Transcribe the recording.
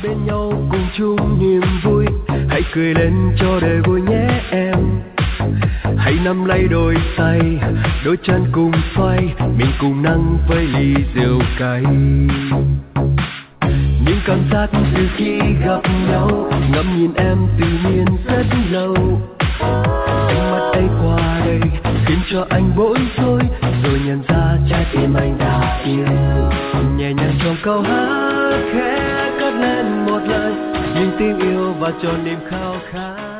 bên nhau cùng chung niềm vui, hãy cười lên cho đời vui nhé em. Hãy nắm lấy đôi tay, đôi chân cùng xoay, mình cùng nâng với ly rượu cay. Những cảm giác từ khi gặp nhau, ngắm nhìn em tự nhiên rất lâu. Ánh mắt ấy qua đây khiến cho anh bối rối, rồi nhận ra trái tim anh đã yêu. Nhẹ nhàng trong câu hát khẽ cất lên một lời, những tiếng yêu và cho niềm khao khát.